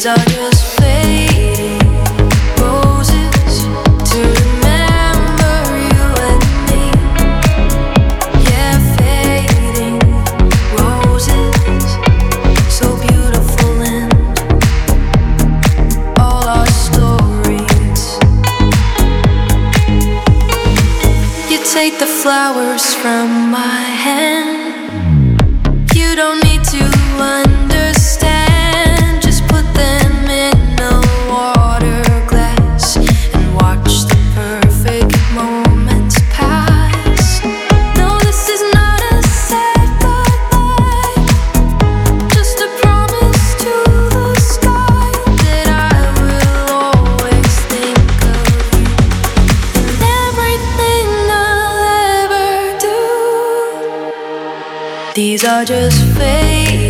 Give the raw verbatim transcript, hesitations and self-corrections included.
These are just fading roses to remember you and me. Yeah, fading roses, so beautiful in all our stories. You take the flowers from my hand. You don't need to understand. Just put them in a water glass and watch the perfect moments pass. No, this is not a sad goodbye, just a promise to the sky that I will always think of you in everything I'll ever do. These are just fate.